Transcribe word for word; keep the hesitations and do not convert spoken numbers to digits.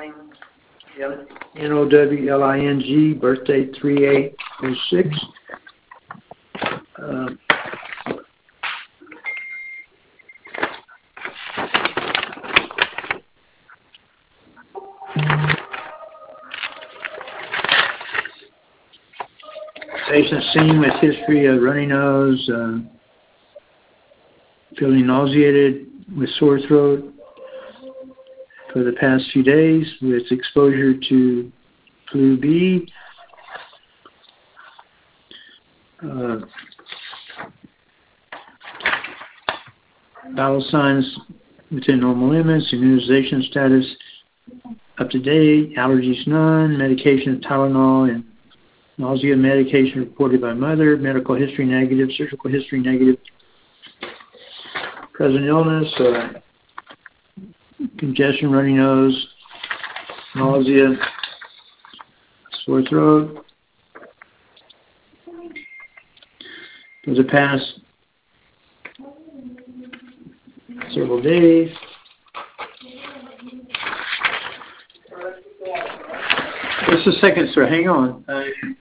N O W L I N G, birthday three eight oh six. Uh, patient seen with history of runny nose, uh, feeling nauseated with sore throat for the past few days with exposure to flu B. Uh, bowel signs within normal limits, immunization status up to date, allergies none, medication Tylenol and nausea medication reported by mother, medical history negative, surgical history negative, present illness, uh, congestion, runny nose, nausea, sore throat. For the past several days. Just a second, sir. Hang on. Uh,